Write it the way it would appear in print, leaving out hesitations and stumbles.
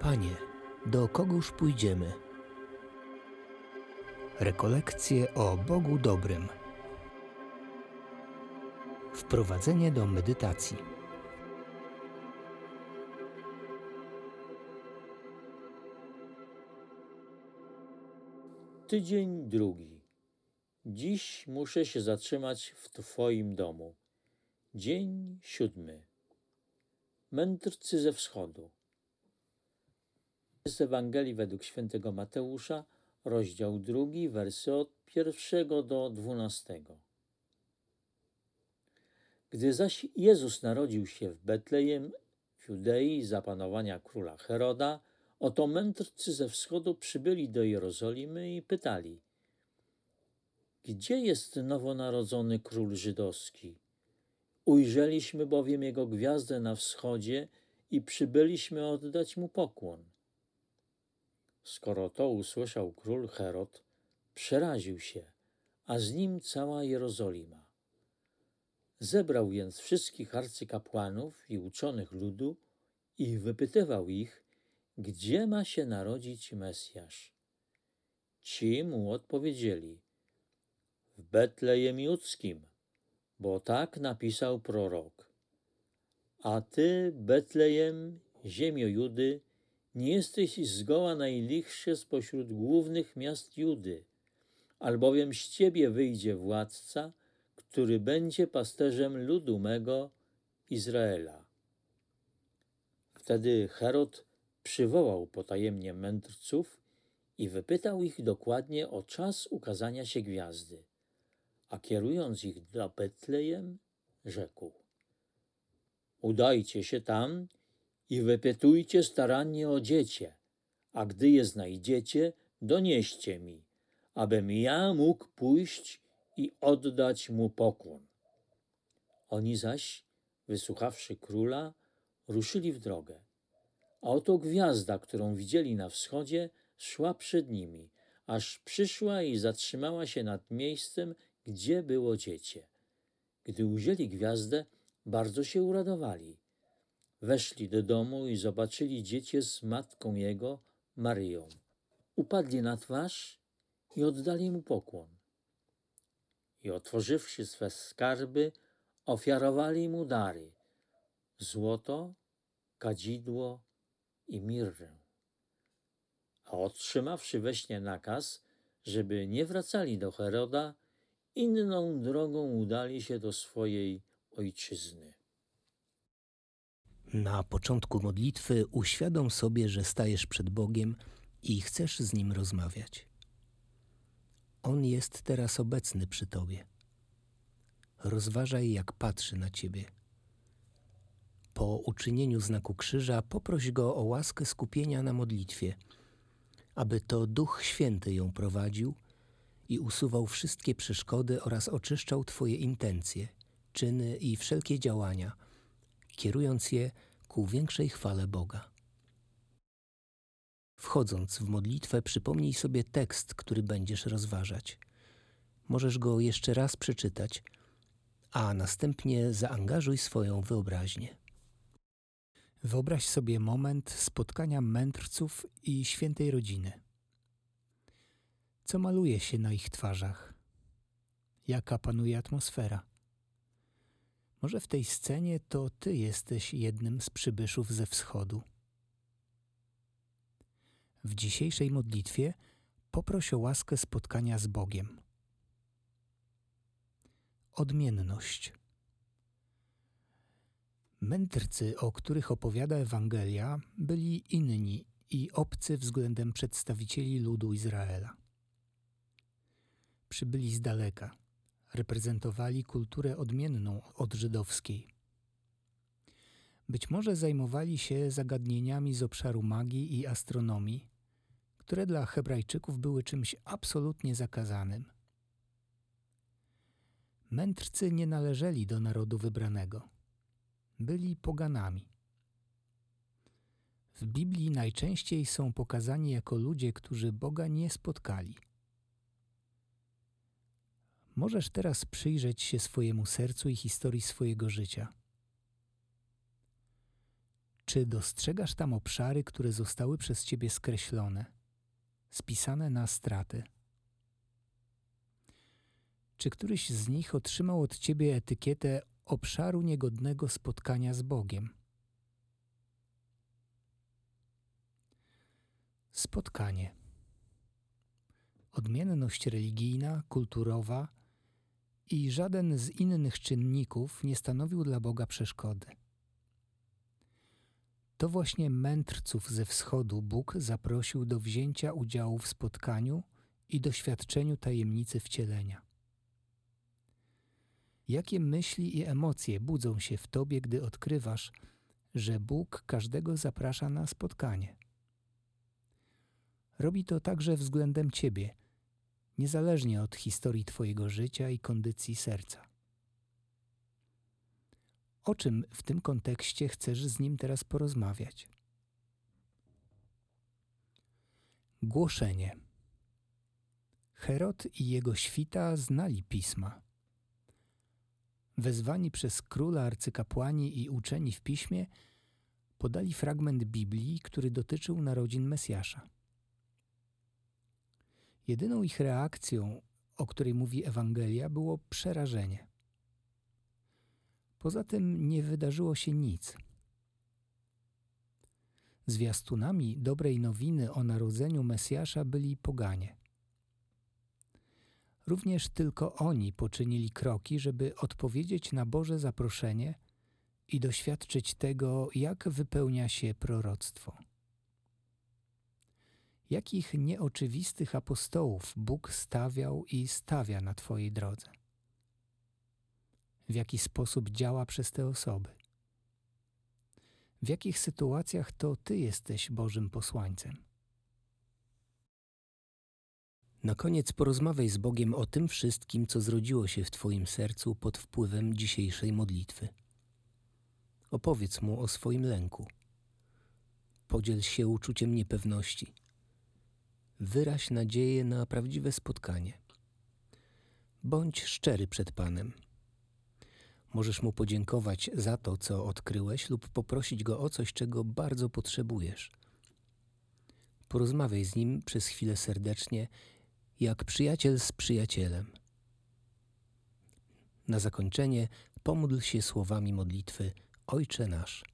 Panie, do kogóż pójdziemy? Rekolekcje o Bogu dobrym. Wprowadzenie do medytacji. Tydzień drugi. Dziś muszę się zatrzymać w Twoim domu. Dzień 7. Mędrcy ze wschodu. Z Ewangelii według świętego Mateusza, rozdział 2, wersy od 1 do 12. Gdy zaś Jezus narodził się w Betlejem, w Judei, za panowania króla Heroda, oto mędrcy ze wschodu przybyli do Jerozolimy i pytali: gdzie jest nowonarodzony król żydowski? Ujrzeliśmy bowiem jego gwiazdę na wschodzie i przybyliśmy oddać mu pokłon. Skoro to usłyszał król Herod, przeraził się, a z nim cała Jerozolima. Zebrał więc wszystkich arcykapłanów i uczonych ludu i wypytywał ich, gdzie ma się narodzić Mesjasz. Ci mu odpowiedzieli: w Betlejem Judzkim, bo tak napisał prorok. A ty, Betlejem, ziemio Judy, nie jesteś zgoła najlichszy spośród głównych miast Judy, albowiem z ciebie wyjdzie władca, który będzie pasterzem ludu mego, Izraela. Wtedy Herod przywołał potajemnie mędrców i wypytał ich dokładnie o czas ukazania się gwiazdy, a kierując ich do Betlejem, rzekł: udajcie się tam i wypytujcie starannie o dziecię, a gdy je znajdziecie, donieście mi, abym ja mógł pójść i oddać mu pokłon. Oni zaś, wysłuchawszy króla, ruszyli w drogę. A oto gwiazda, którą widzieli na wschodzie, szła przed nimi, aż przyszła i zatrzymała się nad miejscem, gdzie było dziecię. Gdy ujrzeli gwiazdę, bardzo się uradowali. Weszli do domu i zobaczyli dziecię z matką jego, Maryją. Upadli na twarz i oddali mu pokłon. I otworzywszy swe skarby, ofiarowali mu dary: złoto, kadzidło i mirrę. A otrzymawszy we śnie nakaz, żeby nie wracali do Heroda, inną drogą udali się do swojej ojczyzny. Na początku modlitwy uświadom sobie, że stajesz przed Bogiem i chcesz z Nim rozmawiać. On jest teraz obecny przy Tobie. Rozważaj, jak patrzy na Ciebie. Po uczynieniu znaku krzyża poproś Go o łaskę skupienia na modlitwie, aby to Duch Święty ją prowadził i usuwał wszystkie przeszkody oraz oczyszczał Twoje intencje, czyny i wszelkie działania, kierując je ku większej chwale Boga. Wchodząc w modlitwę, przypomnij sobie tekst, który będziesz rozważać. Możesz go jeszcze raz przeczytać, a następnie zaangażuj swoją wyobraźnię. Wyobraź sobie moment spotkania mędrców i świętej rodziny. Co maluje się na ich twarzach? Jaka panuje atmosfera? Może w tej scenie to Ty jesteś jednym z przybyszów ze wschodu. W dzisiejszej modlitwie poproś o łaskę spotkania z Bogiem. Odmienność. Mędrcy, o których opowiada Ewangelia, byli inni i obcy względem przedstawicieli ludu Izraela. Przybyli z daleka, reprezentowali kulturę odmienną od żydowskiej. Być może zajmowali się zagadnieniami z obszaru magii i astronomii, które dla Hebrajczyków były czymś absolutnie zakazanym. Mędrcy nie należeli do narodu wybranego. Byli poganami. W Biblii najczęściej są pokazani jako ludzie, którzy Boga nie spotkali. Możesz teraz przyjrzeć się swojemu sercu i historii swojego życia. Czy dostrzegasz tam obszary, które zostały przez ciebie skreślone, spisane na straty? Czy któryś z nich otrzymał od ciebie etykietę obszaru niegodnego spotkania z Bogiem? Spotkanie. Odmienność religijna, kulturowa i żaden z innych czynników nie stanowił dla Boga przeszkody. To właśnie mędrców ze wschodu Bóg zaprosił do wzięcia udziału w spotkaniu i doświadczeniu tajemnicy wcielenia. Jakie myśli i emocje budzą się w tobie, gdy odkrywasz, że Bóg każdego zaprasza na spotkanie? Robi to także względem ciebie, niezależnie od historii twojego życia i kondycji serca. O czym w tym kontekście chcesz z nim teraz porozmawiać? Głoszenie. Herod i jego świta znali pisma. Wezwani przez króla arcykapłani i uczeni w piśmie podali fragment Biblii, który dotyczył narodzin Mesjasza. Jedyną ich reakcją, o której mówi Ewangelia, było przerażenie. Poza tym nie wydarzyło się nic. Zwiastunami dobrej nowiny o narodzeniu Mesjasza byli poganie. Również tylko oni poczynili kroki, żeby odpowiedzieć na Boże zaproszenie i doświadczyć tego, jak wypełnia się proroctwo. Jakich nieoczywistych apostołów Bóg stawiał i stawia na twojej drodze? W jaki sposób działa przez te osoby? W jakich sytuacjach to ty jesteś Bożym posłańcem? Na koniec porozmawiaj z Bogiem o tym wszystkim, co zrodziło się w twoim sercu pod wpływem dzisiejszej modlitwy. Opowiedz Mu o swoim lęku. Podziel się uczuciem niepewności. Wyraź nadzieję na prawdziwe spotkanie. Bądź szczery przed Panem. Możesz Mu podziękować za to, co odkryłeś, lub poprosić Go o coś, czego bardzo potrzebujesz. Porozmawiaj z Nim przez chwilę serdecznie, jak przyjaciel z przyjacielem. Na zakończenie pomódl się słowami modlitwy: Ojcze nasz.